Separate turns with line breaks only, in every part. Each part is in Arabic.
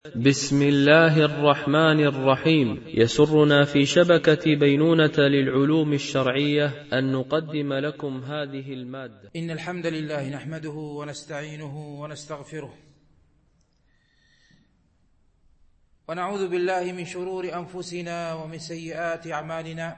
بسم الله الرحمن الرحيم. يسرنا في شبكة بينونة للعلوم الشرعية أن نقدم لكم هذه المادة.
إن الحمد لله نحمده ونستعينه ونستغفره ونعوذ بالله من شرور أنفسنا ومن سيئات أعمالنا.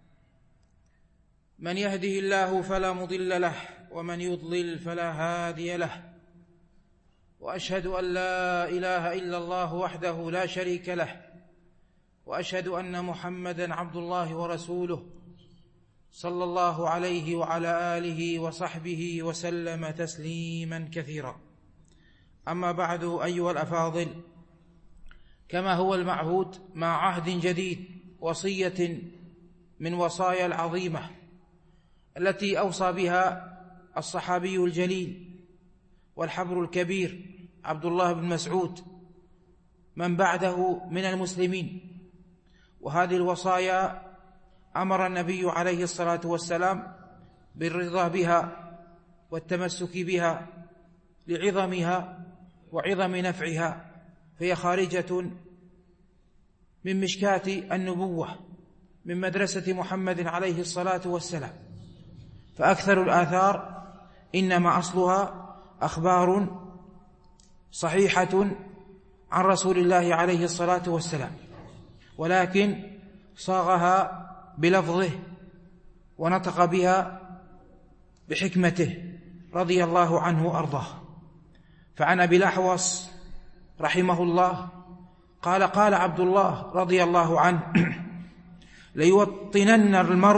من يهده الله فلا مضل له ومن يضلل فلا هادي له، وأشهد أن لا إله إلا الله وحده لا شريك له، وأشهد أن محمدًا عبد الله ورسوله صلى الله عليه وعلى آله وصحبه وسلم تسليمًا كثيرا. أما بعد، أيها الأفاضل، كما هو المعهود مع عهد جديد، وصية من وصايا العظيمة التي أوصى بها الصحابي الجليل والحبر الكبير عبد الله بن مسعود من بعده من المسلمين. وهذه الوصايا أمر النبي عليه الصلاة والسلام بالرضا بها والتمسك بها لعظمها وعظم نفعها، فهي خارجة من مشكاة النبوة من مدرسة محمد عليه الصلاة والسلام. فأكثر الآثار إنما أصلها أخبار صحيحة عن رسول الله عليه الصلاة والسلام، ولكن صاغها بلفظه ونطق بها بحكمته رضي الله عنه وأرضاه. فعن أبي الأحوص رحمه الله قال: قال عبد الله رضي الله عنه: ليوطنن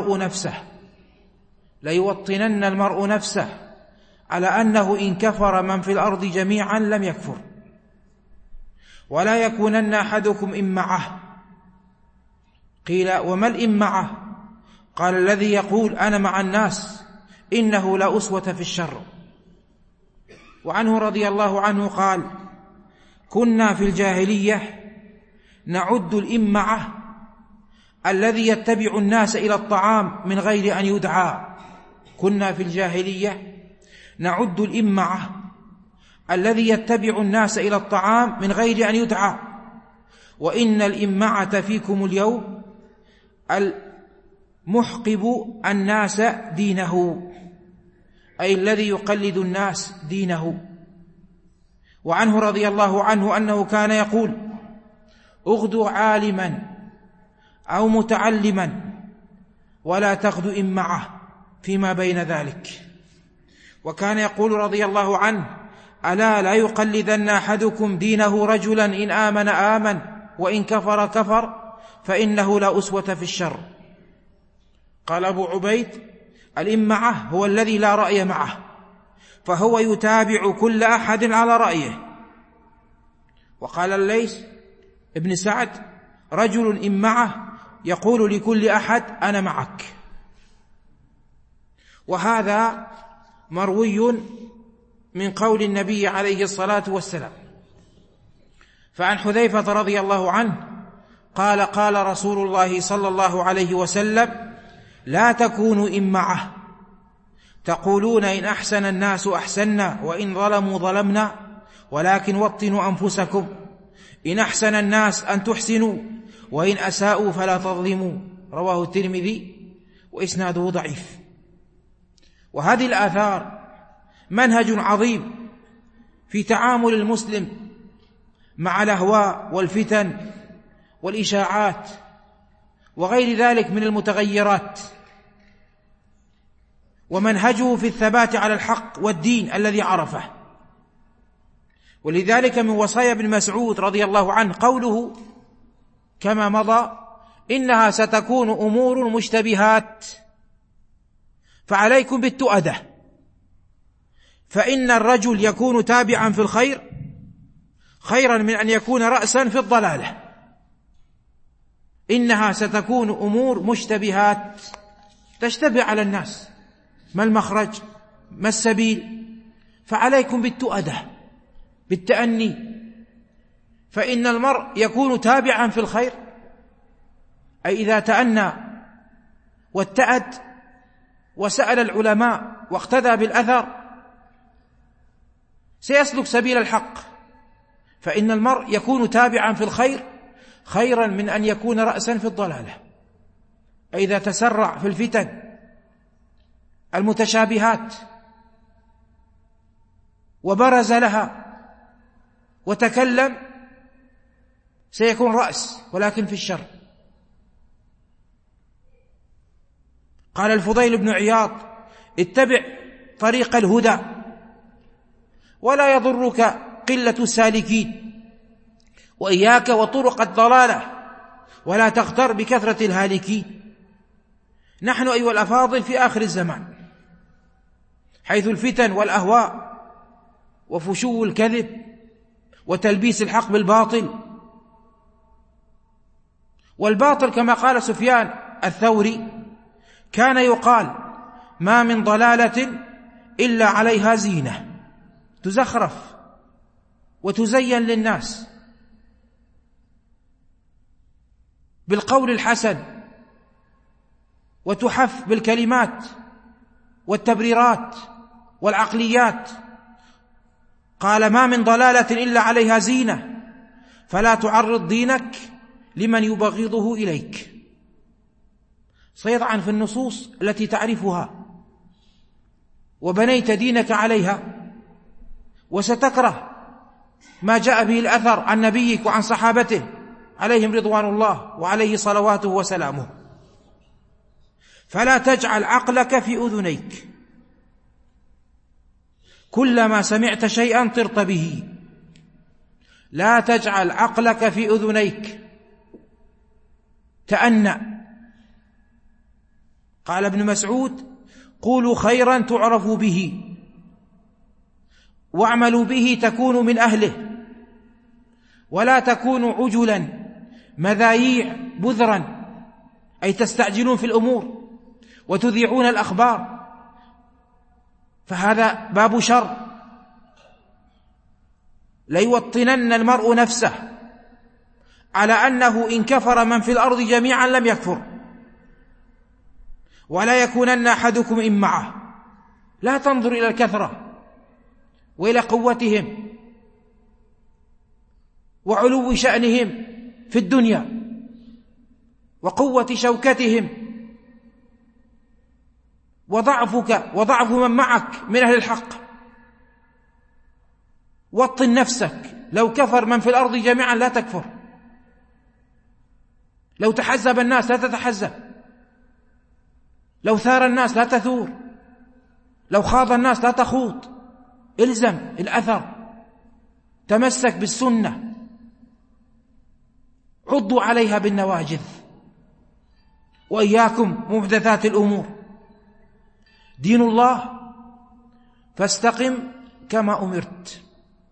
المرء نفسه على أنه إن كفر من في الأرض جميعا لم يكفر، ولا يكونن أحدكم إمعة. قيل: وما الإمعة؟ قال: الذي يقول أنا مع الناس إنه لا أسوة في الشر. وعنه رضي الله عنه قال: كنا في الجاهلية نعد الإمعة الذي يتبع الناس إلى الطعام من غير أن يدعى. كنا في الجاهلية نعد الإمعة الذي يتبع الناس إلى الطعام من غير أن يدعى، وإن الإمعة فيكم اليوم المحقب الناس دينه، أي الذي يقلد الناس دينه. وعنه رضي الله عنه أنه كان يقول: اغدوا عالما أو متعلما ولا تغدو إمعة فيما بين ذلك. وكان يقول رضي الله عنه: ألا لا يقلدن أحدكم دينه رجلا إن آمن آمن وإن كفر كفر، فإنه لا أسوة في الشر. قال أبو عبيد: الإمعة هو الذي لا رأي معه، فهو يتابع كل أحد على رأيه. وقال الليث ابن سعد: رجل إمعة يقول لكل أحد أنا معك. وهذا مروي من قول النبي عليه الصلاة والسلام. فعن حذيفة رضي الله عنه قال: قال رسول الله صلى الله عليه وسلم: لا تكونوا إمعة، تقولون إن أحسن الناس أحسنا وإن ظلموا ظلمنا، ولكن وطنوا أنفسكم. إن أحسن الناس أن تحسنوا وإن أساءوا فلا تظلموا. رواه الترمذي وإسناده ضعيف. وهذه الآثار منهج عظيم في تعامل المسلم مع الأهواء والفتن والإشاعات وغير ذلك من المتغيرات، ومنهجه في الثبات على الحق والدين الذي عرفه. ولذلك من وصايا ابن مسعود رضي الله عنه قوله كما مضى: إنها ستكون أمور مشتبهات فعليكم بالتؤدة، فإن الرجل يكون تابعا في الخير خيرا من أن يكون رأسا في الضلالة. إنها ستكون أمور مشتبهات، تشتبه على الناس، ما المخرج ما السبيل، فعليكم بالتؤدة بالتأني، فإن المرء يكون تابعا في الخير، أي إذا تأنى واتأد وسأل العلماء واقتدى بالأثر سيسلك سبيل الحق، فإن المرء يكون تابعا في الخير خيرا من أن يكون رأسا في الضلالة. إذا تسرع في الفتن المتشابهات وبرز لها وتكلم سيكون رأس ولكن في الشر. قال الفضيل بن عياض: اتبع طريق الهدى ولا يضرك قلة السالكين، وإياك وطرق الضلالة ولا تغتر بكثرة الهالكين. نحن أيها الأفاضل في آخر الزمان، حيث الفتن والأهواء وفشو الكذب وتلبيس الحق بالباطل، والباطل كما قال سفيان الثوري كان يقال: ما من ضلالة إلا عليها زينة، تزخرف وتزين للناس بالقول الحسن وتحف بالكلمات والتبريرات والعقليات. قال: ما من ضلالة إلا عليها زينة، فلا تعرض دينك لمن يبغضه إليك. سيطعن في النصوص التي تعرفها وبنيت دينك عليها، وستكره ما جاء به الأثر عن نبيك وعن صحابته عليهم رضوان الله وعليه صلواته وسلامه. فلا تجعل عقلك في أذنيك، كلما سمعت شيئا طرت به. لا تجعل عقلك في أذنيك، تأنى. قال ابن مسعود: قولوا خيرا تعرفوا به، واعملوا به تكونوا من أهله، ولا تكونوا عجلا مذايع بذرا، أي تستعجلون في الأمور وتذيعون الأخبار، فهذا باب شر. ليوطنن المرء نفسه على أنه إن كفر من في الأرض جميعا لم يكفر، ولا يكونن أحدكم إن معه. لا تنظر إلى الكثرة وإلى قوتهم وعلو شأنهم في الدنيا وقوة شوكتهم وضعفك وضعف من معك من أهل الحق. وطن نفسك، لو كفر من في الأرض جميعا لا تكفر، لو تحزب الناس لا تتحزب، لو ثار الناس لا تثور، لو خاض الناس لا تخوض. الزم الأثر، تمسك بالسنة، عضوا عليها بالنواجذ، وإياكم محدثات الأمور. دين الله فاستقم كما أمرت.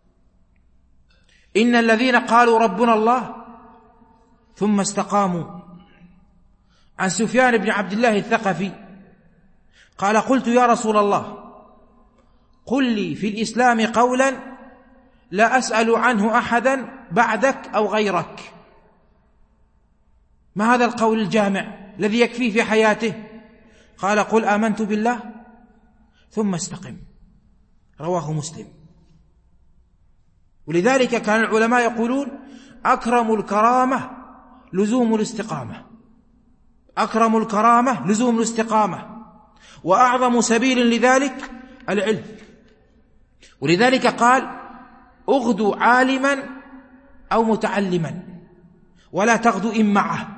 إن الذين قالوا ربنا الله ثم استقاموا. عن سفيان بن عبد الله الثقفي قال: قلت يا رسول الله قل لي في الإسلام قولا لا أسأل عنه أحدا بعدك أو غيرك. ما هذا القول الجامع الذي يكفي في حياته؟ قال: قل آمنت بالله ثم استقم. رواه مسلم. ولذلك كان العلماء يقولون: أكرم الكرامة لزوم الاستقامة، أكرم الكرامة لزوم الاستقامة، وأعظم سبيل لذلك العلم. ولذلك قال: اغدوا عالما أو متعلما ولا تغدوا إن معه.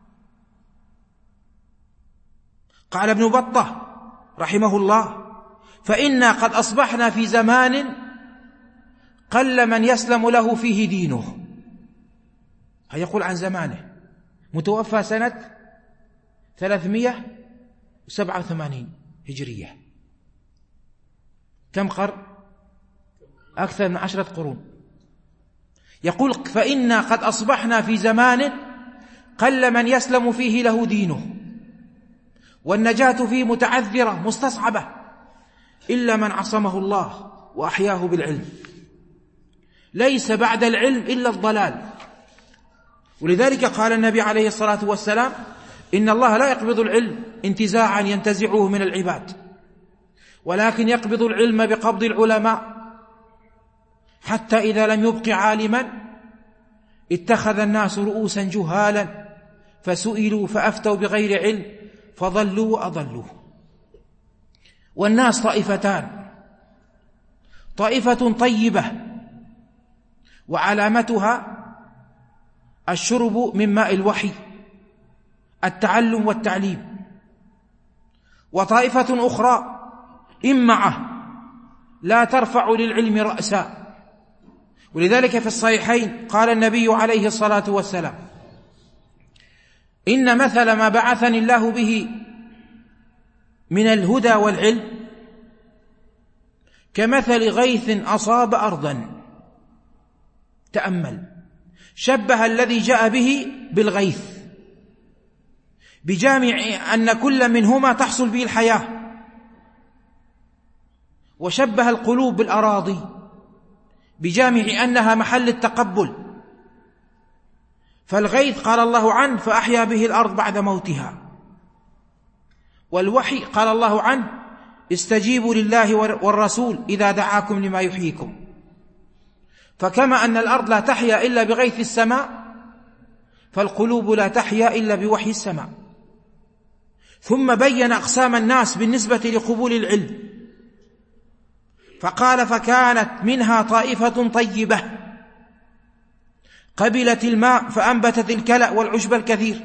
قال ابن بطة رحمه الله: فإنا قد أصبحنا في زمان قل من يسلم له فيه دينه. يقول عن زمانه، متوفى سنة 387 هجرية، كم قرن؟ أكثر من 10 قرون. يقول: فإنا قد أصبحنا في زمان قل من يسلم فيه له دينه، والنجاة فيه متعذرة مستصعبة، إلا من عصمه الله وأحياه بالعلم. ليس بعد العلم إلا الضلال. ولذلك قال النبي عليه الصلاة والسلام: إن الله لا يقبض العلم انتزاعا ينتزعه من العباد، ولكن يقبض العلم بقبض العلماء. حتى إذا لم يبق عالما اتخذ الناس رؤوسا جهالا فسئلوا فأفتوا بغير علم فضلوا وأضلوا. والناس طائفتان: طائفة طيبة وعلامتها الشرب من ماء الوحي، التعلم والتعليم، وطائفة أخرى إمعة لا ترفع للعلم رأسا. ولذلك في الصحيحين قال النبي عليه الصلاة والسلام: إن مثل ما بعثني الله به من الهدى والعلم كمثل غيث أصاب أرضا. تأمل، شبه الذي جاء به بالغيث بجامع أن كل منهما تحصل به الحياة، وشبه القلوب بالأراضي بجامع أنها محل التقبل. فالغيث قال الله عنه: فأحيا به الأرض بعد موتها. والوحي قال الله عنه: استجيبوا لله والرسول إذا دعاكم لما يحييكم. فكما أن الأرض لا تحيا إلا بغيث السماء، فالقلوب لا تحيا إلا بوحي السماء. ثم بين أقسام الناس بالنسبة لقبول العلم، فقال: فكانت منها طائفة طيبة قبلت الماء فأنبتت الكلأ والعشب الكثير،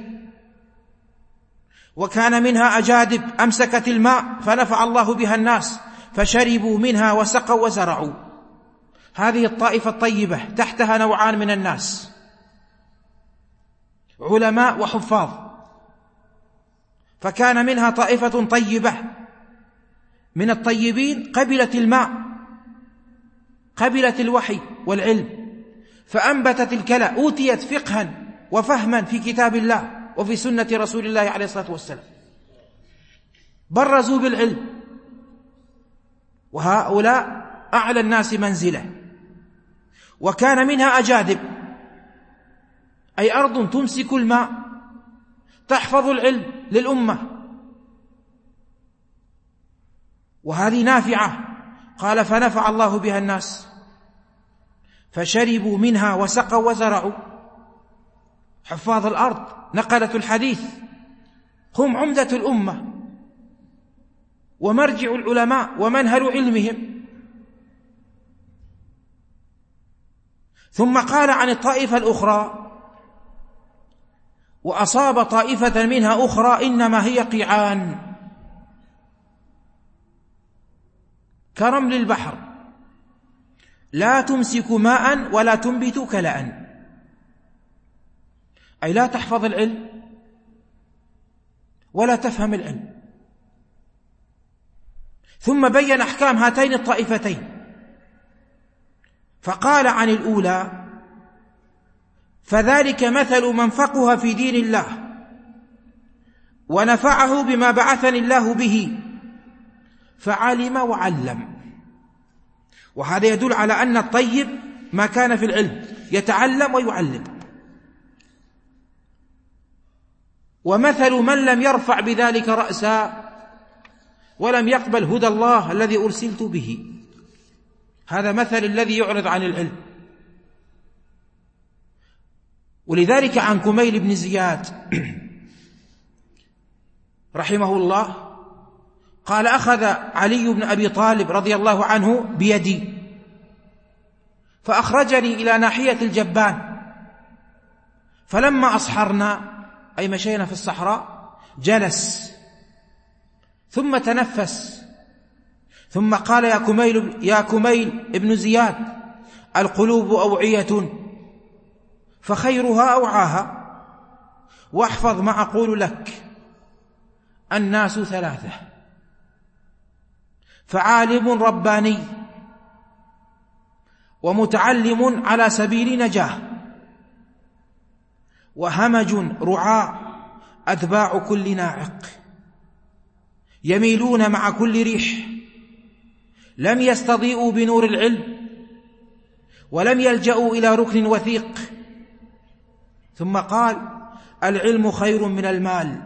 وكان منها أجادب أمسكت الماء فنفع الله بها الناس فشربوا منها وسقوا وزرعوا. هذه الطائفة الطيبة تحتها نوعان من الناس: علماء وحفاظ. فكان منها طائفة طيبة من الطيبين قبلت الماء، قبلت الوحي والعلم، فأنبتت الكلى، أوتيت فقها وفهما في كتاب الله وفي سنة رسول الله عليه الصلاة والسلام، برزوا بالعلم. وهؤلاء أعلى الناس منزلة. وكان منها أجادب، أي أرض تمسك الماء تحفظ العلم للأمة، وهذه نافعة. قال: فنفع الله بها الناس فشربوا منها وسقوا وزرعوا. حفاظ الأرض نقلة الحديث هم عمدة الأمة ومرجع العلماء ومنهل علمهم. ثم قال عن الطائفة الأخرى: وأصاب طائفة منها أخرى إنما هي قيعان كرمل البحر لا تمسك ماء ولا تنبت كلأ، أي لا تحفظ العلم ولا تفهم العلم. ثم بين أحكام هاتين الطائفتين، فقال عن الأولى: فذلك مثل من فقه في دين الله ونفعه بما بعثني الله به فعلم وعلم. وهذا يدل على أن الطيب ما كان في العلم يتعلم ويعلم. ومثل من لم يرفع بذلك رأسا ولم يقبل هدى الله الذي أرسلت به، هذا مثل الذي يعرض عن العلم. ولذلك عن كميل بن زياد رحمه الله قال: أخذ علي بن أبي طالب رضي الله عنه بيدي فأخرجني إلى ناحية الجبان، فلما أصحرنا أي مشينا في الصحراء جلس ثم تنفس، ثم قال: يا كميل ابن زياد، القلوب أوعية فخيرها أوعاها، واحفظ ما أقول لك، الناس ثلاثة: فعالم رباني، ومتعلم على سبيل نجاه، وهمج رعاء أتباع كل ناعق، يميلون مع كل ريح، لم يستضيئوا بنور العلم ولم يلجأوا إلى ركن وثيق. ثم قال: العلم خير من المال،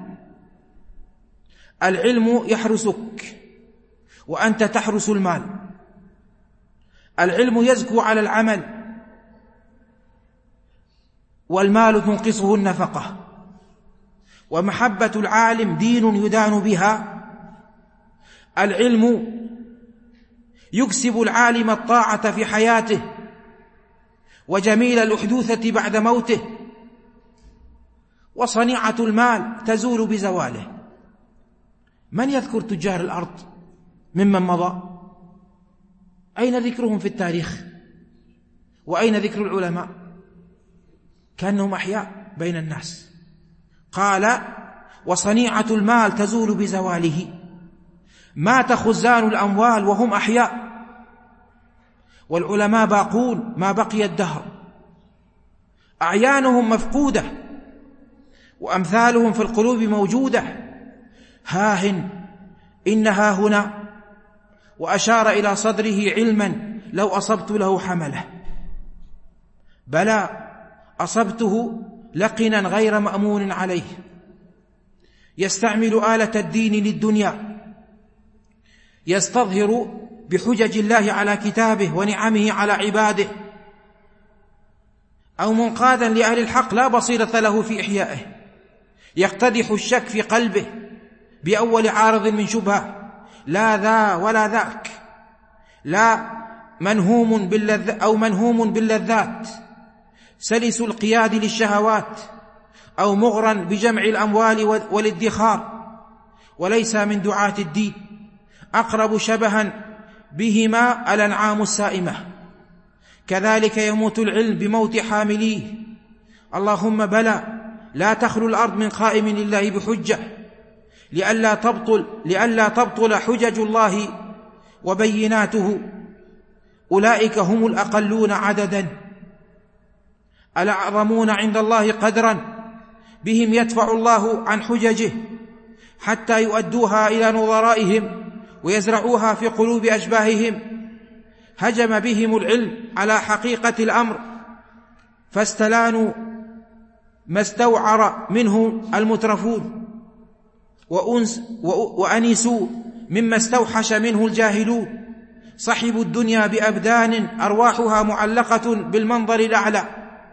العلم يحرسك وأنت تحرس المال. العلم يزكو على العمل، والمال تنقصه النفقة، ومحبة العالم دين يدان بها. العلم يكسب العالم الطاعة في حياته وجميل الأحدوثة بعد موته، وصنيعة المال تزول بزواله. من يذكر تجار الأرض ممن مضى؟ أين ذكرهم في التاريخ؟ وأين ذكر العلماء؟ كأنهم أحياء بين الناس. قال: وصنيعة المال تزول بزواله. مات خزان الأموال وهم أحياء، والعلماء باقون ما بقي الدهر. أعيانهم مفقودة وأمثالهم في القلوب موجودة. هاهن إنها هنا، وأشار إلى صدره علما لو أصبت له حمله. بلى أصبته لقنا غير مأمون عليه، يستعمل آلة الدين للدنيا، يستظهر بحجج الله على كتابه ونعمه على عباده، أو منقادا لأهل الحق لا بصيرة له في إحيائه، يقتدح الشك في قلبه بأول عارض من شبهة، لا ذا ولا ذاك، لا منهوم باللذات، سلس القياد للشهوات، أو مغرا بجمع الأموال والادخار، وليس من دعاة الدين. أقرب شبها بهما الأنعام السائمة. كذلك يموت العلم بموت حامليه. اللهم بلى لا تخلو الأرض من قائم لله بحجة، لئلا تبطل حجج الله وبيناته. أولئك هم الأقلون عددا، الأعظمون عند الله قدرا، بهم يدفع الله عن حججه حتى يؤدوها إلى نظرائهم ويزرعوها في قلوب أشباههم. هجم بهم العلم على حقيقة الأمر، فاستلانوا ما استوعر منه المترفون، وأنسوا مما استوحش منه الجاهلون. صحبوا الدنيا بأبدان أرواحها معلقة بالمنظر الأعلى.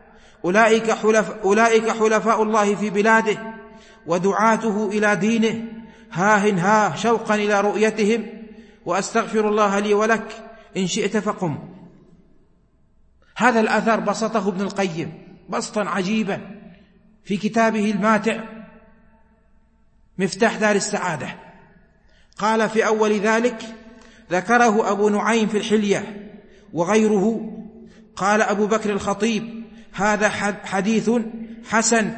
أولئك حلفاء الله في بلاده ودعاته إلى دينه. هاهن ها شوقا إلى رؤيتهم، وأستغفر الله لي ولك إن شئت فقم. هذا الأثر بسطه ابن القيم بسطا عجيبا في كتابه الماتع مفتاح دار السعادة. قال في أول ذلك: ذكره أبو نعيم في الحلية وغيره. قال أبو بكر الخطيب: هذا حديث حسن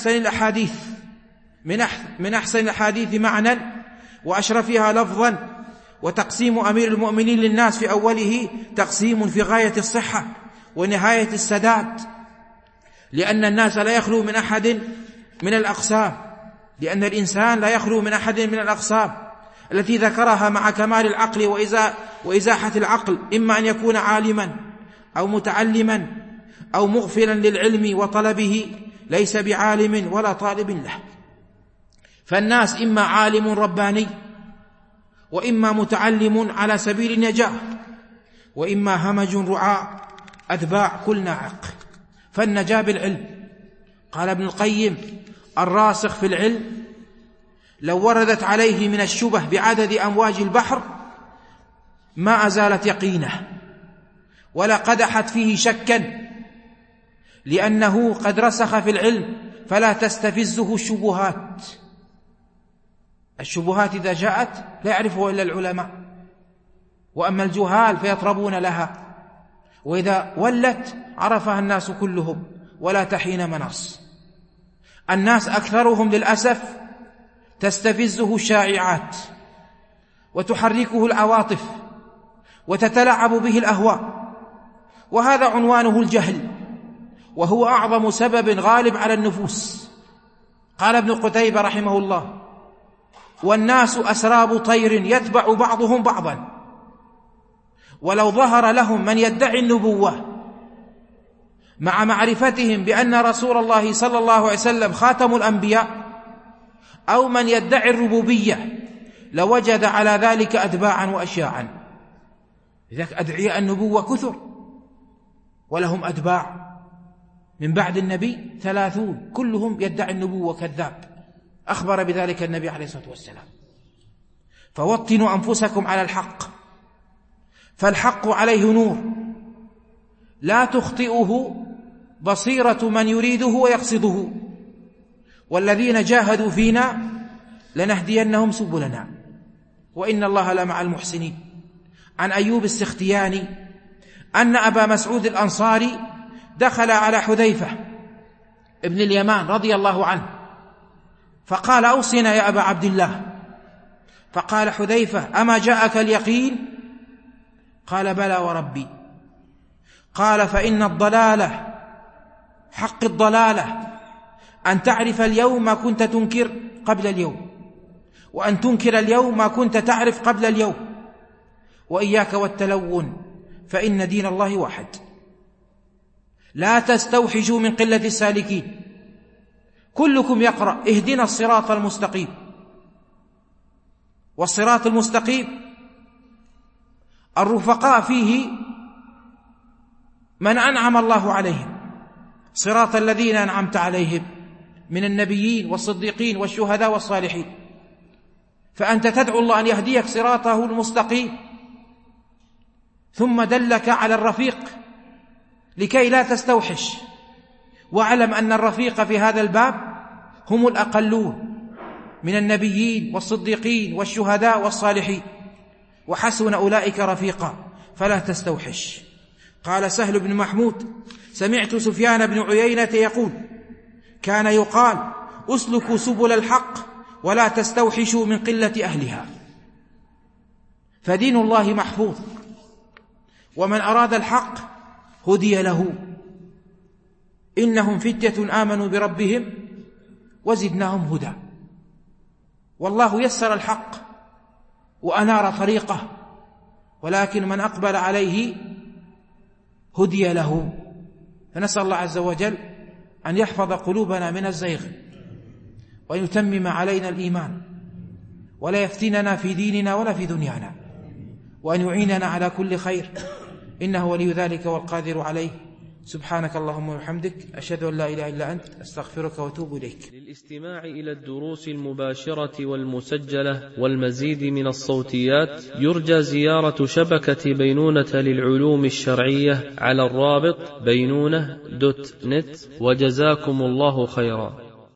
من أحسن الأحاديث معنى وأشرفها لفظا. وتقسيم أمير المؤمنين للناس في أوله تقسيم في غاية الصحة ونهاية السداد، لأن الناس لا يخلو من أحد من الأقسام، لأن الإنسان لا يخلو من أحد من الأقسام التي ذكرها مع كمال العقل وإزاحة العقل، إما أن يكون عالما أو متعلما أو مغفلا للعلم وطلبه ليس بعالم ولا طالب له. فالناس إما عالم رباني، وإما متعلم على سبيل النجاة، وإما همج رعاء أتباع كل ناعق. فالنجاة بالعلم. قال ابن القيم: الراسخ في العلم لو وردت عليه من الشبه بعدد أمواج البحر ما أزالت يقينه ولا قدحت فيه شكا، لأنه قد رسخ في العلم فلا تستفزه الشبهات. الشبهات إذا جاءت لا يعرفها إلا العلماء، وأما الجهال فيطربون لها، وإذا ولت عرفها الناس كلهم ولا تحين مناص. الناس أكثرهم للأسف تستفزه الشائعات وتحركه العواطف وتتلعب به الأهواء، وهذا عنوانه الجهل، وهو أعظم سبب غالب على النفوس. قال ابن قتيبة رحمه الله: والناس أسراب طير يتبع بعضهم بعضا، ولو ظهر لهم من يدعي النبوة مع معرفتهم بأن رسول الله صلى الله عليه وسلم خاتم الأنبياء، أو من يدعي الربوبية، لوجد على ذلك أتباعا وأشياعا. لذلك أدعياء النبوة كثر ولهم أتباع من بعد النبي 30 كلهم يدعي النبوة كذاب، أخبر بذلك النبي عليه الصلاة والسلام. فوطنوا أنفسكم على الحق، فالحق عليه نور لا تخطئه بصيرة من يريده ويقصده، والذين جاهدوا فينا لنهدينهم سبلنا وإن الله لمع المحسنين. عن أيوب السختياني أن أبا مسعود الأنصاري دخل على حذيفة ابن اليمان رضي الله عنه فقال: أوصنا يا أبا عبد الله. فقال حذيفة: أما جاءك اليقين؟ قال: بلى وربي. قال: فإن الضلالة حق الضلالة أن تعرف اليوم ما كنت تنكر قبل اليوم، وأن تنكر اليوم ما كنت تعرف قبل اليوم، وإياك والتلون فإن دين الله واحد. لا تستوحشوا من قلة السالكين، كلكم يقرأ اهدنا الصراط المستقيم، والصراط المستقيم الرفقاء فيه من أنعم الله عليهم، صراط الذين أنعمت عليهم من النبيين والصديقين والشهداء والصالحين. فأنت تدعو الله أن يهديك صراطه المستقيم، ثم دلك على الرفيق لكي لا تستوحش. واعلم أن الرفيق في هذا الباب هم الأقلون من النبيين والصديقين والشهداء والصالحين، وحسن أولئك رفيقا، فلا تستوحش. قال سهل بن محمود: سمعت سفيان بن عيينة يقول: كان يقال أسلكوا سبل الحق ولا تستوحشوا من قلة أهلها. فدين الله محفوظ، ومن أراد الحق هدي له. إنهم فتية آمنوا بربهم وزدناهم هدى. والله يسر الحق وأنار طريقه، ولكن من أقبل عليه هدي له. فنسأل الله عز وجل أن يحفظ قلوبنا من الزيغ، وأن يتمم علينا الإيمان، ولا يفتننا في ديننا ولا في دنيانا، وأن يعيننا على كل خير، إنه ولي ذلك والقادر عليه. سبحانك اللهم وبحمدك، أشهد أن لا إله إلا أنت، أستغفرك وأتوب إليك.
للاستماع إلى الدروس المباشرة والمسجلة والمزيد من الصوتيات يرجى زيارة شبكة بينونة للعلوم الشرعية على الرابط بينونة.net. وجزاكم الله خيرا.